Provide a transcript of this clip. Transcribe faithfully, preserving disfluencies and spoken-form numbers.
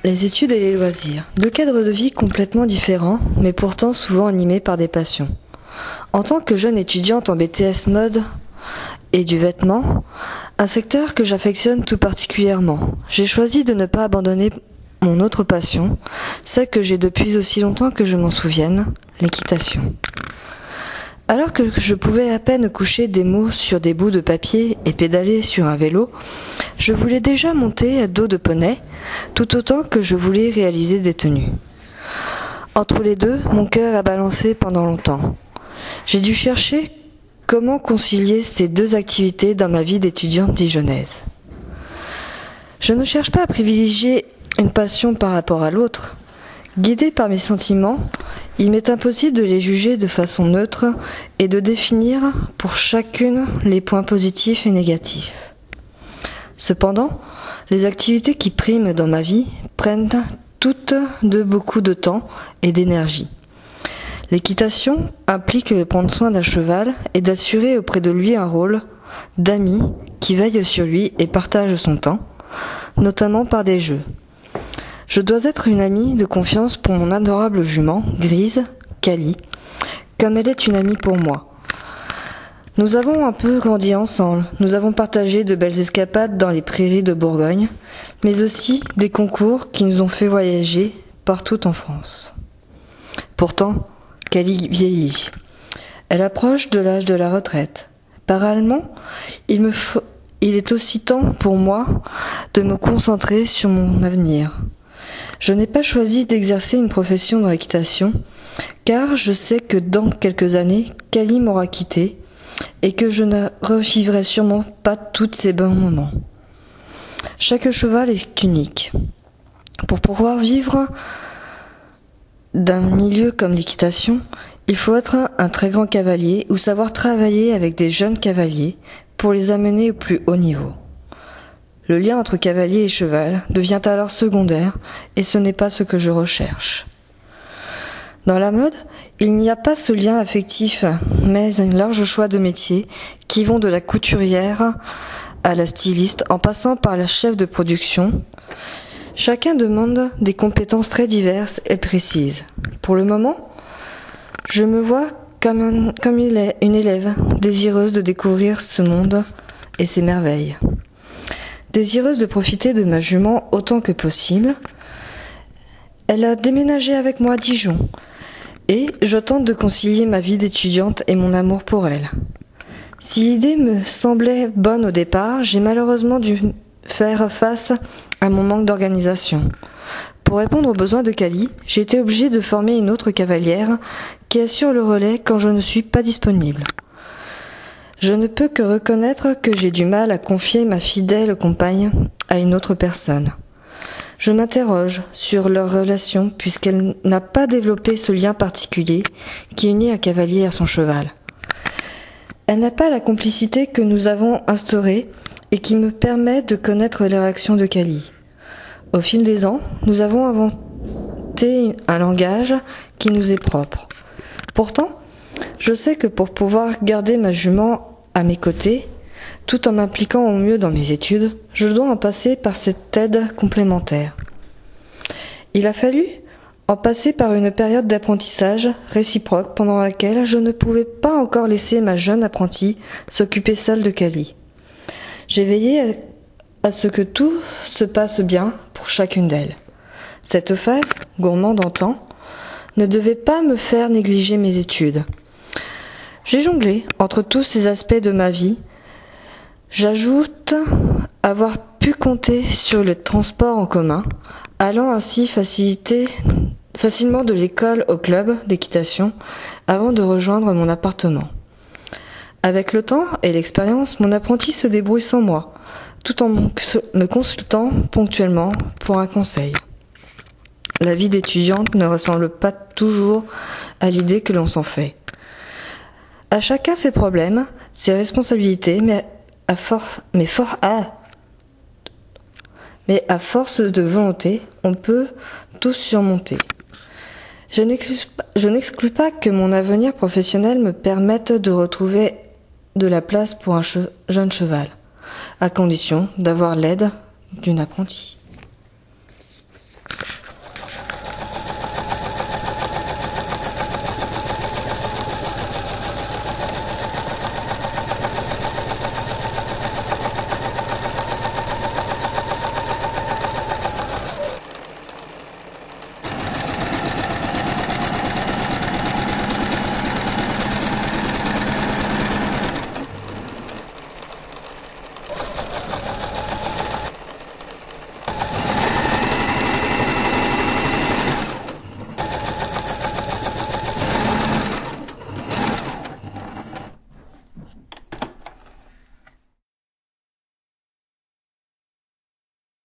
Les études et les loisirs. Deux cadres de vie complètement différents, mais pourtant souvent animés par des passions. En tant que jeune étudiante en B T S mode et du vêtement, un secteur que j'affectionne tout particulièrement, j'ai choisi de ne pas abandonner mon autre passion, celle que j'ai depuis aussi longtemps que je m'en souvienne, l'équitation. Alors que je pouvais à peine coucher des mots sur des bouts de papier et pédaler sur un vélo, je voulais déjà monter à dos de poney, tout autant que je voulais réaliser des tenues. Entre les deux, mon cœur a balancé pendant longtemps. J'ai dû chercher comment concilier ces deux activités dans ma vie d'étudiante dijonnaise. Je ne cherche pas à privilégier une passion par rapport à l'autre. Guidée par mes sentiments, il m'est impossible de les juger de façon neutre et de définir pour chacune les points positifs et négatifs. Cependant, les activités qui priment dans ma vie prennent toutes de beaucoup de temps et d'énergie. L'équitation implique de prendre soin d'un cheval et d'assurer auprès de lui un rôle d'ami qui veille sur lui et partage son temps, notamment par des jeux. Je dois être une amie de confiance pour mon adorable jument, Grise, Cali, comme elle est une amie pour moi. Nous avons un peu grandi ensemble, nous avons partagé de belles escapades dans les prairies de Bourgogne, mais aussi des concours qui nous ont fait voyager partout en France. Pourtant, Cali vieillit. Elle approche de l'âge de la retraite. Parallèlement, il me faut, il est aussi temps pour moi de me concentrer sur mon avenir. Je n'ai pas choisi d'exercer une profession dans l'équitation, car je sais que dans quelques années, Cali m'aura quitté et que je ne revivrai sûrement pas tous ces bons moments. Chaque cheval est unique. Pour pouvoir vivre d'un milieu comme l'équitation, il faut être un très grand cavalier ou savoir travailler avec des jeunes cavaliers pour les amener au plus haut niveau. Le lien entre cavalier et cheval devient alors secondaire et ce n'est pas ce que je recherche. Dans la mode, il n'y a pas ce lien affectif, mais un large choix de métiers qui vont de la couturière à la styliste en passant par la chef de production. Chacun demande des compétences très diverses et précises. Pour le moment, je me vois comme, un, comme une élève désireuse de découvrir ce monde et ses merveilles. Désireuse de profiter de ma jument autant que possible, elle a déménagé avec moi à Dijon et je tente de concilier ma vie d'étudiante et mon amour pour elle. Si l'idée me semblait bonne au départ, j'ai malheureusement dû faire face à mon manque d'organisation. Pour répondre aux besoins de Cali, j'ai été obligée de former une autre cavalière qui assure le relais quand je ne suis pas disponible. Je ne peux que reconnaître que j'ai du mal à confier ma fidèle compagne à une autre personne. Je m'interroge sur leur relation puisqu'elle n'a pas développé ce lien particulier qui unit un cavalier à son cheval. Elle n'a pas la complicité que nous avons instaurée et qui me permet de connaître les réactions de Cali. Au fil des ans, nous avons inventé un langage qui nous est propre. Pourtant, je sais que pour pouvoir garder ma jument à mes côtés, tout en m'impliquant au mieux dans mes études, je dois en passer par cette aide complémentaire. Il a fallu en passer par une période d'apprentissage réciproque pendant laquelle je ne pouvais pas encore laisser ma jeune apprentie s'occuper seule de Cali. J'ai veillé à ce que tout se passe bien pour chacune d'elles. Cette phase, gourmande en temps, ne devait pas me faire négliger mes études. J'ai jonglé entre tous ces aspects de ma vie. J'ajoute avoir pu compter sur le transport en commun, allant ainsi faciliter facilement de l'école au club d'équitation avant de rejoindre mon appartement. Avec le temps et l'expérience, mon apprenti se débrouille sans moi, tout en me consultant ponctuellement pour un conseil. La vie d'étudiante ne ressemble pas toujours à l'idée que l'on s'en fait. À chacun ses problèmes, ses responsabilités, mais à force, mais fort, ah, mais à force de volonté, on peut tout surmonter. Je n'exclus pas, je n'exclus pas que mon avenir professionnel me permette de retrouver de la place pour un che- jeune cheval, à condition d'avoir l'aide d'une apprentie.